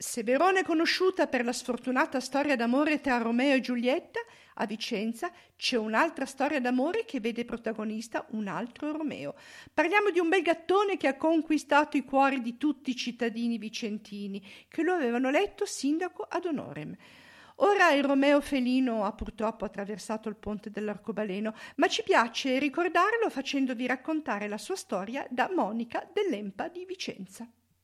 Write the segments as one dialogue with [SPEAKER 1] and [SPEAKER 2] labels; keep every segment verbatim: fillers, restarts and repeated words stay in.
[SPEAKER 1] Se Verona è conosciuta per la sfortunata storia d'amore tra Romeo e Giulietta, a Vicenza c'è un'altra storia d'amore che vede protagonista un altro Romeo. Parliamo di un bel gattone che ha conquistato i cuori di tutti i cittadini vicentini, che lo avevano eletto sindaco ad honorem. Ora il Romeo felino ha purtroppo attraversato il ponte dell'Arcobaleno, ma ci piace ricordarlo facendovi raccontare la sua storia da Monica dell'Empa di Vicenza.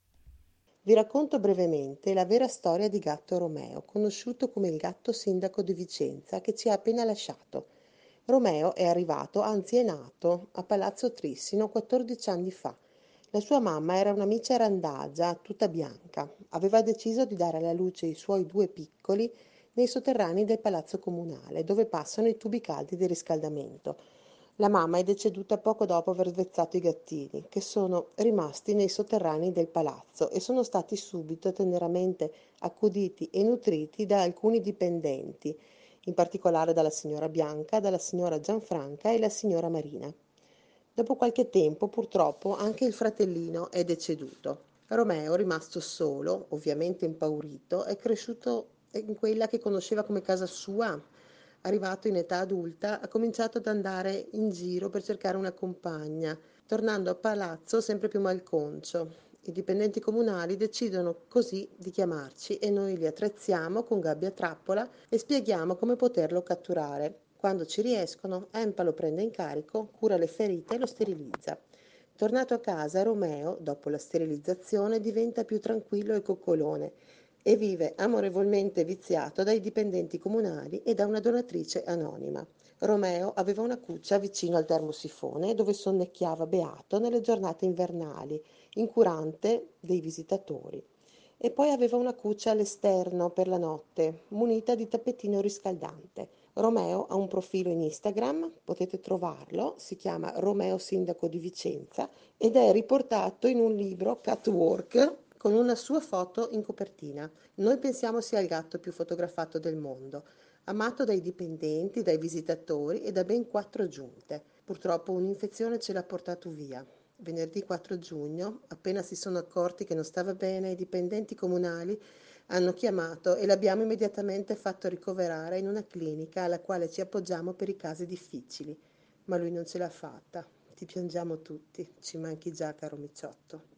[SPEAKER 2] Vi racconto brevemente la vera storia di Gatto Romeo, conosciuto come il gatto sindaco di Vicenza, che ci ha appena lasciato. Romeo è arrivato, anzi è nato, a Palazzo Trissino quattordici anni fa. La sua mamma era una micia randaggia, tutta bianca. Aveva deciso di dare alla luce i suoi due piccoli nei sotterranei del palazzo comunale, dove passano i tubi caldi di riscaldamento. La mamma è deceduta poco dopo aver svezzato i gattini, che sono rimasti nei sotterranei del palazzo e sono stati subito teneramente accuditi e nutriti da alcuni dipendenti, in particolare dalla signora Bianca, dalla signora Gianfranca e la signora Marina. Dopo qualche tempo, purtroppo, anche il fratellino è deceduto. Romeo, rimasto solo, ovviamente impaurito, è cresciuto in quella che conosceva come casa sua. Arrivato in età adulta, ha cominciato ad andare in giro per cercare una compagna, tornando a palazzo sempre più malconcio. I dipendenti comunali decidono così di chiamarci e noi li attrezziamo con gabbia a trappola e spieghiamo come poterlo catturare. Quando ci riescono, Empa lo prende in carico, cura le ferite e lo sterilizza. Tornato a casa, Romeo, dopo la sterilizzazione, diventa più tranquillo e coccolone e vive amorevolmente viziato dai dipendenti comunali e da una donatrice anonima. Romeo aveva una cuccia vicino al termosifone dove sonnecchiava beato nelle giornate invernali, incurante dei visitatori. E poi aveva una cuccia all'esterno per la notte, munita di tappetino riscaldante. Romeo ha un profilo in Instagram, potete trovarlo, si chiama Romeo Sindaco di Vicenza ed è riportato in un libro Catwalk con una sua foto in copertina. Noi pensiamo sia il gatto più fotografato del mondo, amato dai dipendenti, dai visitatori e da ben quattro giunte. Purtroppo un'infezione ce l'ha portato via. Venerdì quattro giugno, appena si sono accorti che non stava bene, i dipendenti comunali hanno chiamato e l'abbiamo immediatamente fatto ricoverare in una clinica alla quale ci appoggiamo per i casi difficili. Ma lui non ce l'ha fatta. Ti piangiamo tutti, ci manchi già, caro Miciotto.